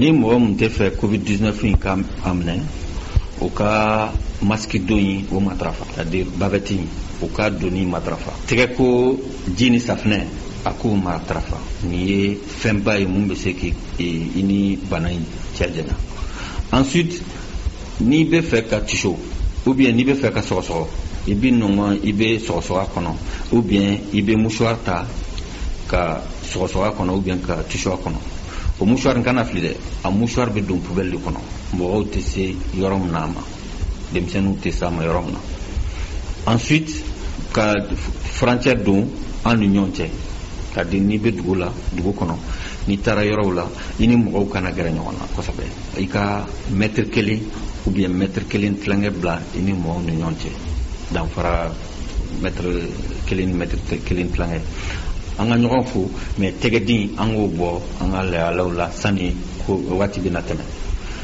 ni mɔgɔ min tɛ fɛ covid-19 in ka minɛ o ka masque don in o matarafa, c'est-à-dire bavette in o ka doni matarafa, tɛgɛ ko ji ni safinɛ a k'o matarafa. Nin ye fɛnba ye mun bɛ se k'i ni bana in cɛ janya. Ensuite n'i bɛ fɛ ka tiso ou bien n'i bɛ fɛ ka sɔgɔsɔgɔ i bɛ nɔngɔn i bɛ sɔgɔsɔgɔ kɔnɔ ou bien i bɛ mouchoir ta ka sɔgɔsɔgɔ kɔnɔ ou bien ka tiso a kɔnɔ. O mouchoir in kana fili dɛ, a mouchoir bɛ don poubelle de kɔnɔ. Mɔgɔw tɛ se yɔrɔ min na a ma, denmisɛnninw tɛ se a ma yɔrɔ min na. Ensuite ka frontière don an ni ɲɔgɔn cɛ, ka di n'i bɛ dugu la dugu kɔnɔ n'i taara yɔrɔw la i ni mɔgɔw kana gɛrɛ ɲɔgɔn na kosɛbɛ. I ka mètre kelen ou bien mètre kelen tilancɛ bila i ni mɔgɔw ni ɲɔgɔn cɛ, danfara mètre kelen ni mètre kelen tilancɛ. An ka ɲɔgɔn fo, mais tɛgɛdin an k'o bɔ an ka lahalaw la sani ko waati bɛna tɛmɛ.